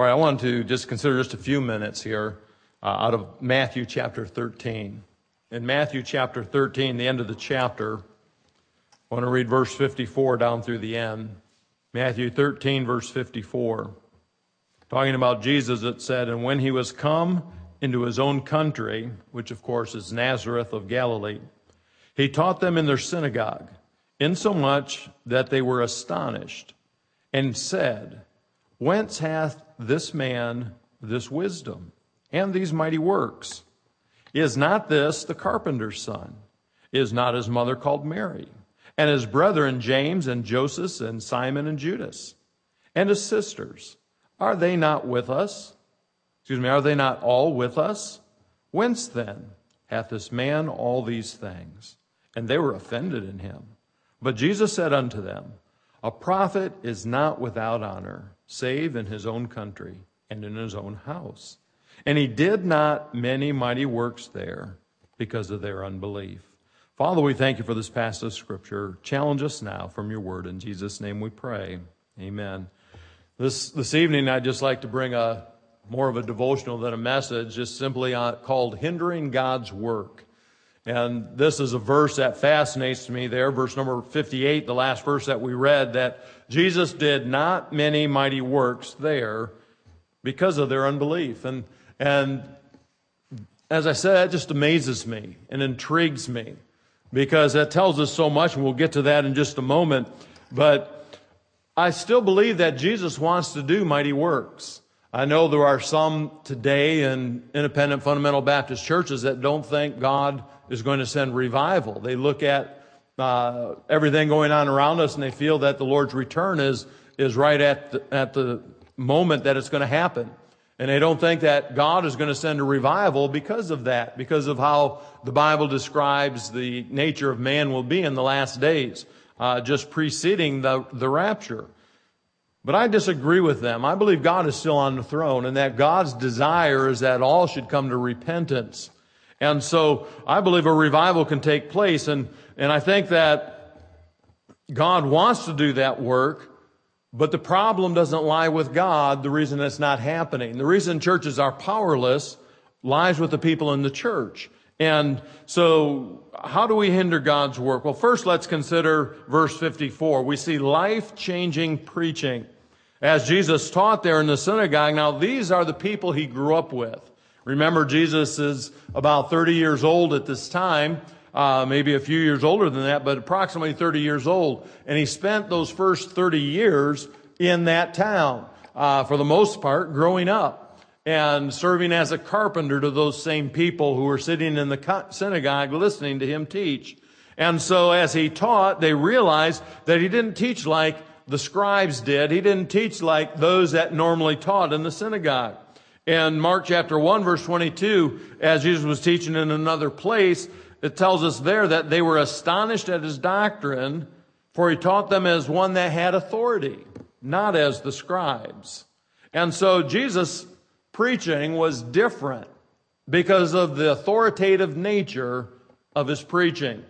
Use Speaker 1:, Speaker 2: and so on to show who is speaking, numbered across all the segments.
Speaker 1: All right, I want to just consider just a few minutes here out of Matthew chapter 13. In Matthew chapter 13, the end of the chapter, I want to read verse 54 down through the end. Matthew 13, verse 54. Talking about Jesus, it said, "And when he was come into his own country," which of course is Nazareth of Galilee, "he taught them in their synagogue, insomuch that they were astonished, and said, Whence hath this man this wisdom and these mighty works? Is not this the carpenter's son? Is not his mother called Mary? And his brethren James and Joseph and Simon and Judas? And his sisters, are they not with us? Are they not all with us? Whence then hath this man all these things? And they were offended in him. But Jesus said unto them, A prophet is not without honor, save in his own country and in his own house. And he did not many mighty works there because of their unbelief." Father, we thank you for this passage of Scripture. Challenge us now from your word. In Jesus' name we pray. Amen. This evening, I'd just like to bring more of a devotional than a message, just simply called Hindering God's Work. And this is a verse that fascinates me there, verse number 58, the last verse that we read, that Jesus did not many mighty works there because of their unbelief. And as I said, that just amazes me and intrigues me because that tells us so much, and we'll get to that in just a moment. But I still believe that Jesus wants to do mighty works. I know there are some today in independent fundamental Baptist churches that don't think God is going to send revival. They look at everything going on around us and they feel that the Lord's return is right at the moment that it's going to happen. And they don't think that God is going to send a revival because of that, because of how the Bible describes the nature of man will be in the last days, just preceding the rapture. But I disagree with them. I believe God is still on the throne and that God's desire is that all should come to repentance. And so I believe a revival can take place. And I think that God wants to do that work, but the problem doesn't lie with God, the reason it's not happening. The reason churches are powerless lies with the people in the church. And so how do we hinder God's work? Well, first let's consider verse 54. We see life-changing preaching. As Jesus taught there in the synagogue, now these are the people he grew up with. Remember, Jesus is about 30 years old at this time, maybe a few years older than that, but approximately 30 years old. And he spent those first 30 years in that town, for the most part, growing up and serving as a carpenter to those same people who were sitting in the synagogue listening to him teach. And so as he taught, they realized that he didn't teach like the scribes did. He didn't teach like those that normally taught in the synagogue. In Mark chapter 1, verse 22, as Jesus was teaching in another place, it tells us there that they were astonished at his doctrine, for he taught them as one that had authority, not as the scribes. And so Jesus' preaching was different because of the authoritative nature of his preaching.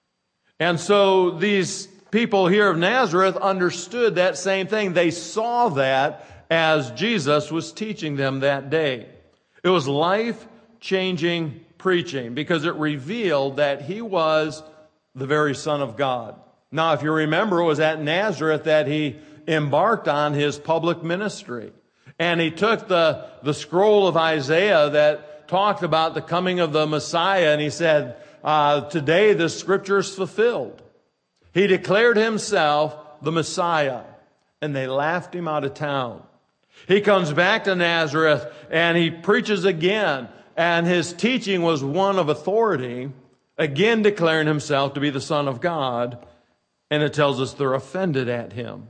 Speaker 1: And so these people here of Nazareth understood that same thing. They saw that as Jesus was teaching them that day. It was life-changing preaching because it revealed that he was the very Son of God. Now, if you remember, it was at Nazareth that he embarked on his public ministry. And he took the scroll of Isaiah that talked about the coming of the Messiah, and he said, today this scripture is fulfilled. He declared himself the Messiah, and they laughed him out of town. He comes back to Nazareth and he preaches again, and his teaching was one of authority, again declaring himself to be the Son of God, and it tells us they're offended at him.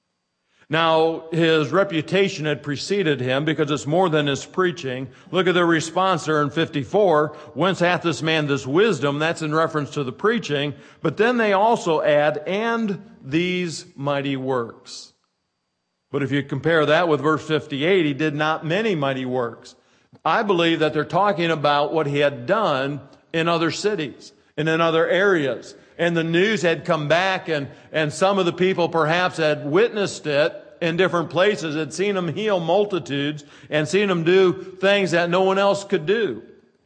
Speaker 1: Now, his reputation had preceded him because it's more than his preaching. Look at their response there in 54. Whence hath this man this wisdom? That's in reference to the preaching. But then they also add, and these mighty works. But if you compare that with verse 58, he did not many mighty works. I believe that they're talking about what he had done in other cities and in other areas. And the news had come back, and some of the people perhaps had witnessed it in different places, had seen him heal multitudes and seen him do things that no one else could do.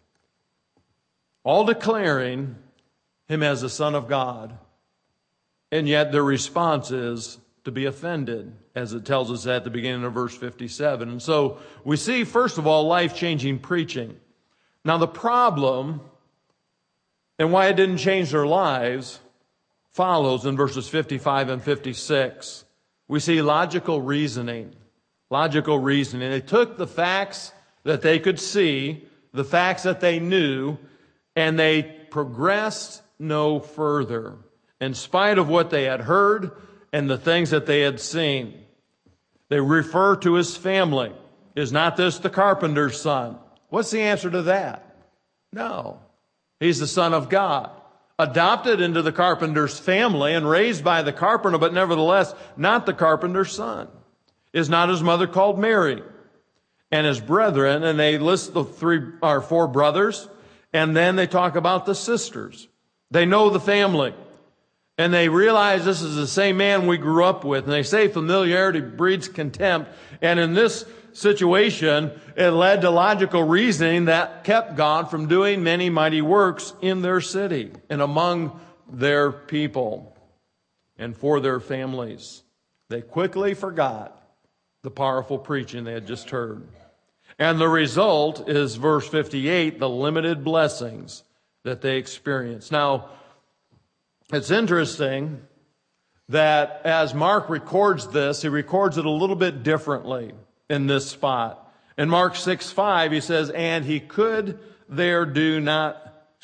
Speaker 1: All declaring him as the Son of God. And yet their response is to be offended, as it tells us at the beginning of verse 57. And so we see, first of all, life-changing preaching. Now the problem, and why it didn't change their lives, follows in verses 55 and 56. We see logical reasoning. Logical reasoning. They took the facts that they could see, the facts that they knew, and they progressed no further, in spite of what they had heard and the things that they had seen. They refer to his family. Is not this the carpenter's son? What's the answer to that? No. He's the Son of God, adopted into the carpenter's family and raised by the carpenter, but nevertheless not the carpenter's son. Is not his mother called Mary? And his brethren, and they list the four brothers, and then they talk about the sisters. They know the family. And they realize this is the same man we grew up with. And they say familiarity breeds contempt. And in this situation, it led to logical reasoning that kept God from doing many mighty works in their city and among their people and for their families. They quickly forgot the powerful preaching they had just heard. And the result is verse 58, the limited blessings that they experienced. Now, it's interesting that as Mark records this, he records it a little bit differently in this spot. In Mark 6:5, he says, and he could there do no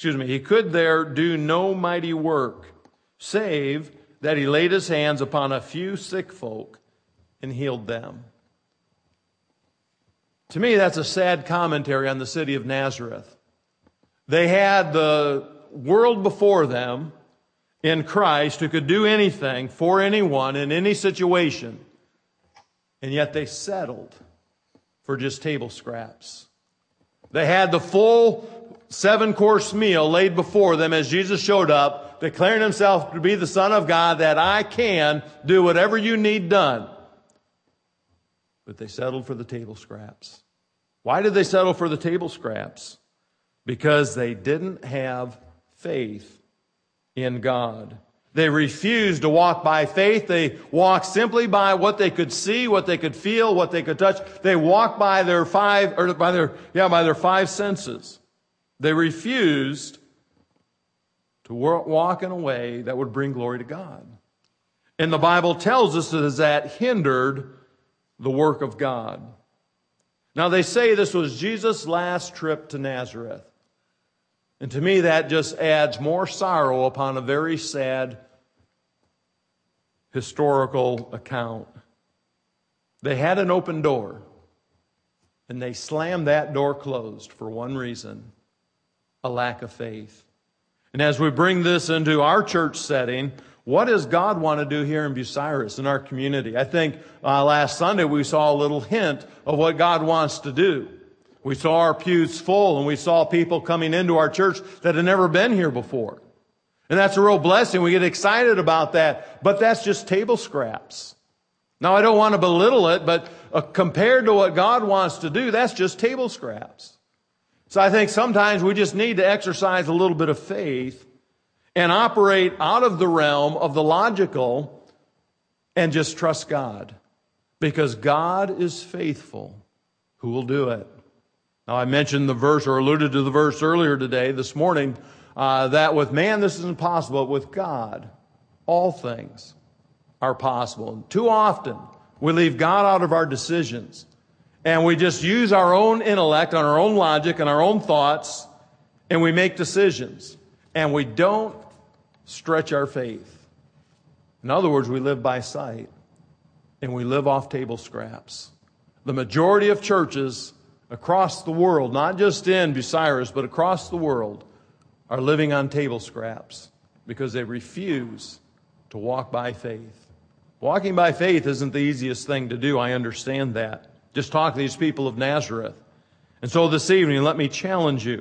Speaker 1: mighty work, save that he laid his hands upon a few sick folk and healed them. To me, that's a sad commentary on the city of Nazareth. They had the world before them in Christ who could do anything for anyone in any situation, and yet they settled for just table scraps. They had the full 7-course meal laid before them as Jesus showed up, declaring himself to be the Son of God, that I can do whatever you need done. But they settled for the table scraps. Why did they settle for the table scraps? Because they didn't have faith in God. They refused to walk by faith. They walked simply by what they could see, what they could feel, what they could touch. They walked by their five senses. They refused to walk in a way that would bring glory to God. And the Bible tells us that hindered the work of God. Now they say this was Jesus' last trip to Nazareth. And to me, that just adds more sorrow upon a very sad historical account. They had an open door, and they slammed that door closed for one reason: a lack of faith. And as we bring this into our church setting, what does God want to do here in Bucyrus, in our community? I think last Sunday we saw a little hint of what God wants to do. We saw our pews full, and we saw people coming into our church that had never been here before. And that's a real blessing. We get excited about that, but that's just table scraps. Now, I don't want to belittle it, but compared to what God wants to do, that's just table scraps. So I think sometimes we just need to exercise a little bit of faith and operate out of the realm of the logical and just trust God. Because God is faithful, who will do it. Now, I mentioned the verse, or alluded to the verse earlier today, this morning, that with man this is impossible, but with God all things are possible. And too often we leave God out of our decisions, and we just use our own intellect, and our own logic, and our own thoughts, and we make decisions, and we don't stretch our faith. In other words, we live by sight, and we live off table scraps. The majority of churches across the world, not just in Bucyrus, but across the world, are living on table scraps because they refuse to walk by faith. Walking by faith isn't the easiest thing to do. I understand that. Just talk to these people of Nazareth. And so this evening, let me challenge you.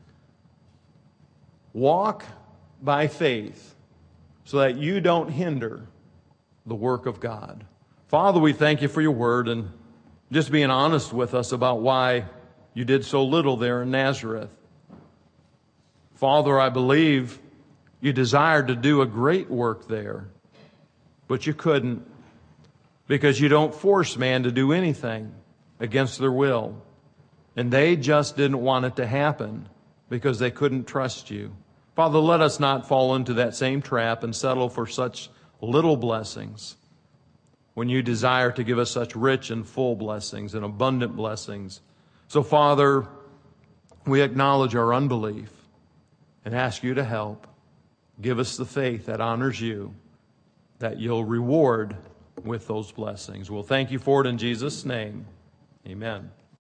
Speaker 1: Walk by faith so that you don't hinder the work of God. Father, we thank you for your word and just being honest with us about why you did so little there in Nazareth. Father, I believe you desired to do a great work there, but you couldn't, because you don't force man to do anything against their will. And they just didn't want it to happen because they couldn't trust you. Father, let us not fall into that same trap and settle for such little blessings when you desire to give us such rich and full blessings and abundant blessings. So, Father, we acknowledge our unbelief and ask you to help. Give us the faith that honors you, that you'll reward with those blessings. We'll thank you for it in Jesus' name. Amen.